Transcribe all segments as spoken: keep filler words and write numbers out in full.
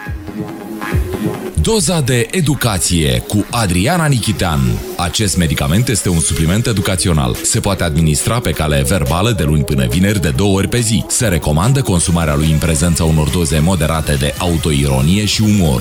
Doza de educație cu Adriana Nichitean. Acest medicament este un supliment educațional. Se poate administra pe cale verbală de luni până vineri de două ori pe zi. Se recomandă consumarea lui în prezența unor doze moderate de autoironie și umor.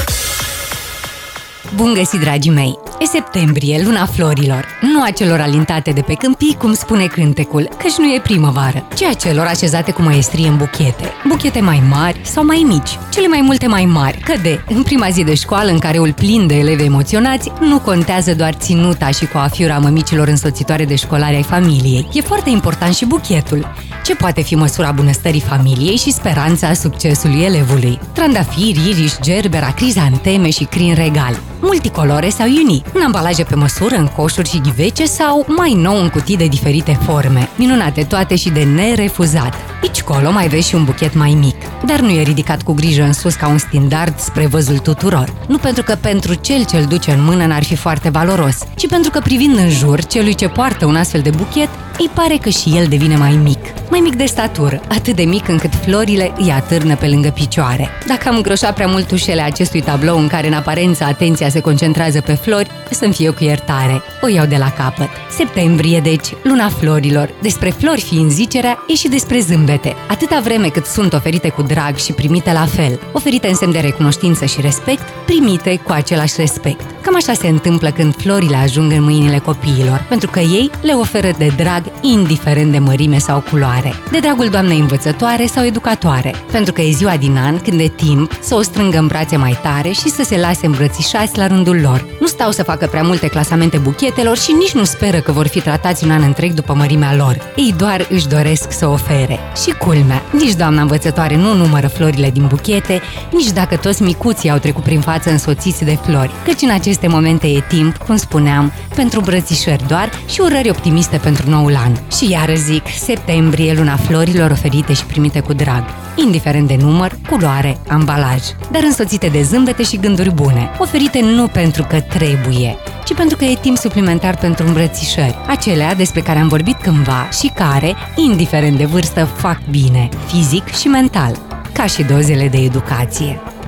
Bun găsit, dragii mei! E septembrie, luna florilor, nu a celor alintate de pe câmpii, cum spune cântecul, căci nu e primăvară, ci a celor așezate cu maestrie în buchete. Buchete mai mari sau mai mici, cele mai multe mai mari, că de, în prima zi de școală în care îl plin de elevi emoționați, nu contează doar ținuta și coafiura mămicilor însoțitoare de școlari ai familiei. E foarte important și buchetul. Ce poate fi măsura bunăstării familiei și speranța succesului elevului? Trandafiri, iriș, gerbera, crizanteme și crin regal. Multicolore sau uni, în ambalaje pe măsură, în coșuri și ghivece sau, mai nou, în cutii de diferite forme. Minunate toate și de nerefuzat. Aici colo mai vezi și un buchet mai mic, dar nu e ridicat cu grijă în sus ca un standard spre văzul tuturor. Nu pentru că pentru cel ce-l duce în mână n-ar fi foarte valoros, ci pentru că privind în jur, celui ce poartă un astfel de buchet, îi pare că și el devine mai mic. Mai mic de statură, atât de mic încât florile îi atârnă pe lângă picioare. Dacă am îngroșat prea mult ușele acestui tablou în care în aparență atenția se concentrează pe flori, să-mi fie cu iertare. O iau de la capăt. Septembrie, deci, luna florilor. Despre flori fiind zicerea, e și despre zâmbete. Atâta vreme cât sunt oferite cu drag și primite la fel, oferite în semn de recunoștință și respect, primite cu același respect. Cam așa se întâmplă când florile ajung în mâinile copiilor, pentru că ei le oferă de drag indiferent de mărime sau culoare, de dragul doamnei învățătoare sau educatoare, pentru că e ziua din an când e timp să o strângă în brațe mai tare și să se lase îmbrățișați la rândul lor. Nu stau să facă prea multe clasamente buchetelor și nici nu speră că vor fi tratați un an întreg după mărimea lor. Ei doar își doresc să ofere. Și culmea, nici doamna învățătoare nu numără florile din buchete, nici dacă toți micuții au trecut prin față însoțiți de flori, căci în aceste momente e timp, cum spuneam, pentru îmbrățișări doar și urări optimiste pentru noul an. Și iară zic, septembrie, luna florilor oferite și primite cu drag, indiferent de număr, culoare, ambalaj, dar însoțite de zâmbete și gânduri bune, oferite nu pentru că trebuie, ci pentru că e timp suplimentar pentru îmbrățișări, acelea despre care am vorbit cândva și care, indiferent de vârstă, fac bine, fizic și mental, ca și dozele de educație.